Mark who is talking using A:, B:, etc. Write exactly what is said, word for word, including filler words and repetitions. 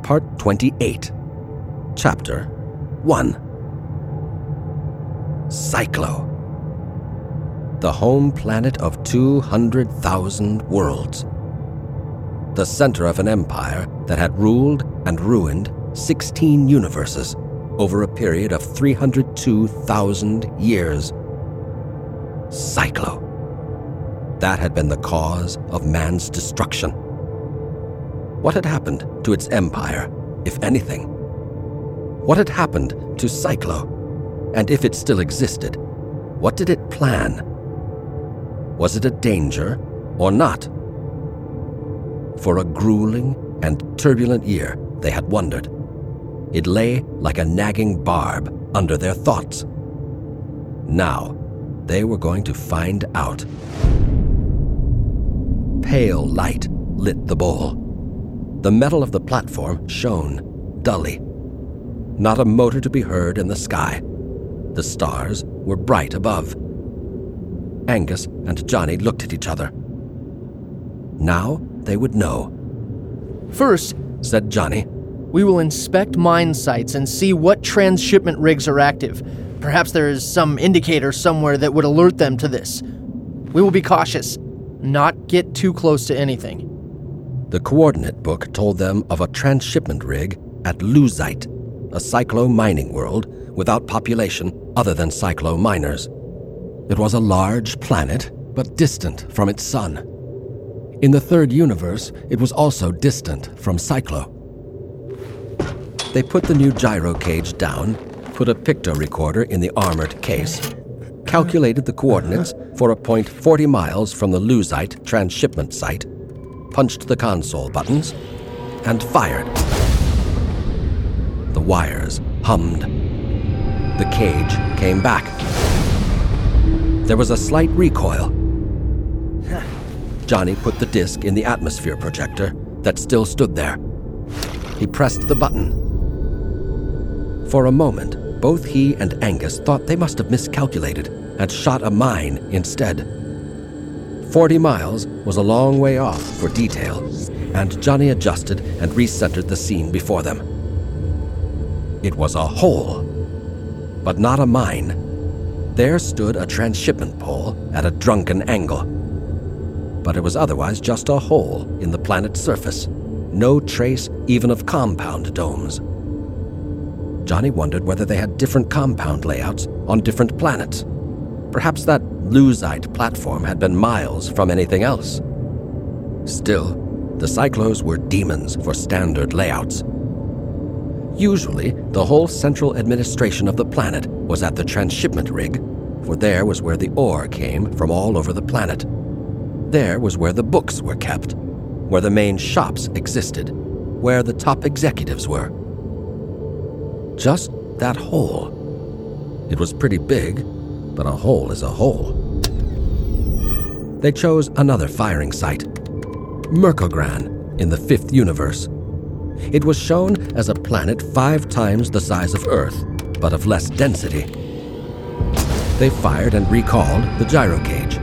A: Part twenty-eight, Chapter one. Cyclo, the home planet of two hundred thousand worlds. The center of an empire that had ruled and ruined sixteen universes over a period of three hundred two thousand years. Cyclo. That had been the cause of man's destruction. What had happened to its empire, if anything? What had happened to Cyclo? And if it still existed, what did it plan? Was it a danger or not? For a grueling and turbulent year, they had wondered. It lay like a nagging barb under their thoughts. Now, they were going to find out. Pale light lit the bowl. The metal of the platform shone dully. Not a motor to be heard in the sky. The stars were bright above. Angus and Johnny looked at each other. Now they would know.
B: First,
A: said Johnny,
B: we will inspect mine sites and see what transshipment rigs are active. Perhaps there is some indicator somewhere that would alert them to this. We will be cautious, not get too close to anything.
A: The coordinate book told them of a transshipment rig at Luzite, a Cyclo mining world without population other than Cyclo miners. It was a large planet, but distant from its sun. In the third universe, it was also distant from Cyclo. They put the new gyro cage down, put a picto recorder in the armored case, calculated the coordinates for a point forty miles from the Luzite transshipment site, punched the console buttons, and fired. The wires hummed. The cage came back. There was a slight recoil. Johnny put the disc in the atmosphere projector that still stood there. He pressed the button. For a moment, both he and Angus thought they must have miscalculated and shot a mine instead. Forty miles was a long way off for detail, and Johnny adjusted and recentered the scene before them. It was a hole, but not a mine. There stood a transshipment pole at a drunken angle. But it was otherwise just a hole in the planet's surface, no trace even of compound domes. Johnny wondered whether they had different compound layouts on different planets. Perhaps that Luzite platform had been miles from anything else. Still, the Cyclos were demons for standard layouts. Usually, the whole central administration of the planet was at the transshipment rig, for there was where the ore came from all over the planet. There was where the books were kept, where the main shops existed, where the top executives were. Just that hole. It was pretty big, but a hole is a hole. They chose another firing site, Merkogran, in the fifth universe. It was shown as a planet five times the size of Earth, but of less density. They fired and recalled the gyro cage.